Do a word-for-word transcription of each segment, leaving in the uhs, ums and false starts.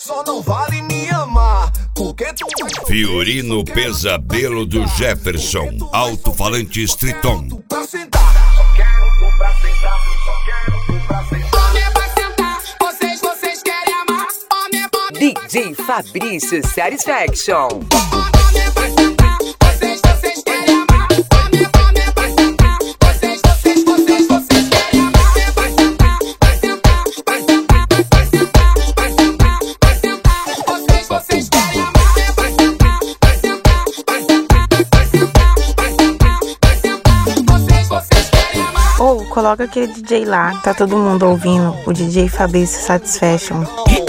só não vale me amar. Porque tu vai... Fiorino Pesadelo do Jefferson, alto-falante Triton. Pra sentar. Só quero tu pra sentar, só quero tu pra sentar. Homem é pra sentar, vocês, vocês querem amar. Homem é pra... D J Fabrício Satisfaction. Homem é pra sentar, vocês, vocês querem amar. Homem é pra sentar, vocês, vocês, vocês, vocês querem amar. Homem é pra sentar, vai sentar, vai sentar, vai sentar, vai sentar, vai sentar. Vocês, vocês querem amar. Homem é pra sentar, vai sentar, vai sentar, vai sentar, vai sentar, vai sentar. Vocês, vocês querem amar. Ou coloca aquele D J lá, tá todo mundo ouvindo, o D J Fabrício Satisfaction.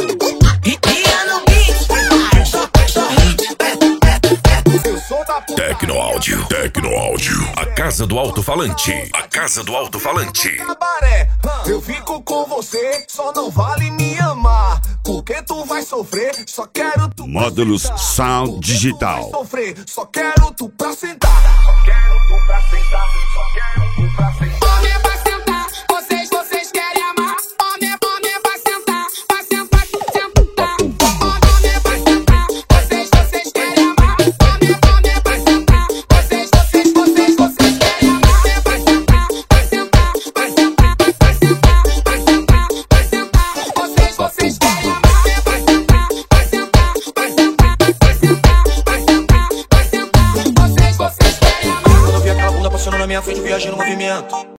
Tecno Áudio, Tecno Áudio, a casa do alto-falante, a casa do alto-falante. Cabaré, eu fico com você, só não vale me amar. Porque tu vai sofrer, só quero tu Módulos pra sentar. Sound Porque Digital. tu vai sofrer, só quero tu pra sentar. Só quero tu pra sentar, só quero tu pra sentar. Homem é pra sentar, vocês, vocês querem amar. Homem é, homem é pra sentar, pra sentar, sentar. Homem é pra sentar, vocês, vocês querem amar. Homem é, homem é pra sentar, vocês, vocês, vocês, vocês querem amar. Homem é pra sentar, vai sentar, vai sentar, vai sentar, vai sentar, vai sentar. Vocês, vocês querem amar. Homem é pra sentar, vai sentar, vai sentar, vai sentar, vai sentar, vai sentar. Vocês, vocês querem amar. Quando eu vi aquela bunda passando na minha frente, viajei no movimento.